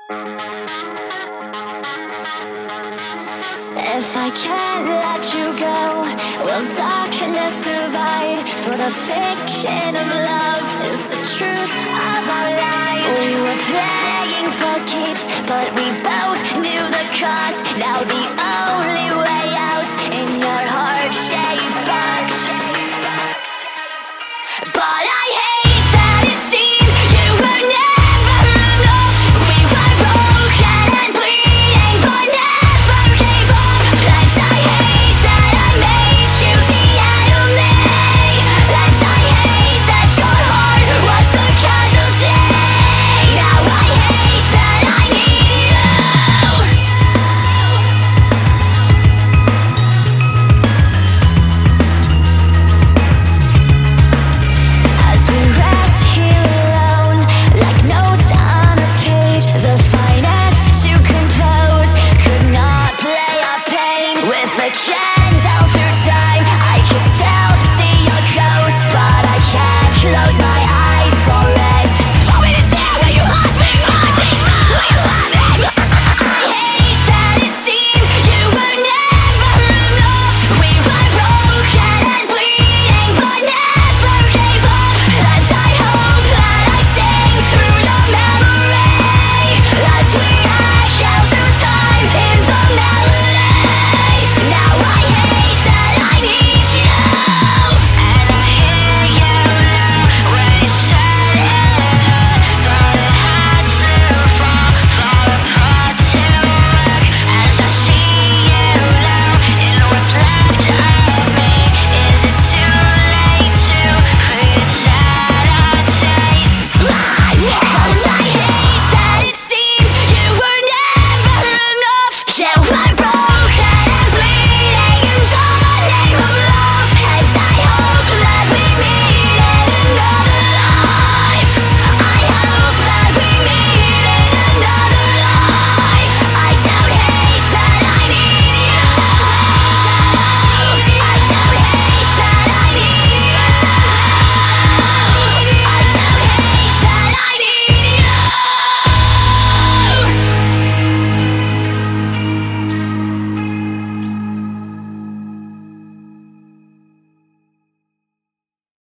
If I can't let you go, will darkness divide? For the fiction of love is the truth of our lives. We were playing for keeps, but we both knew the cost. Now the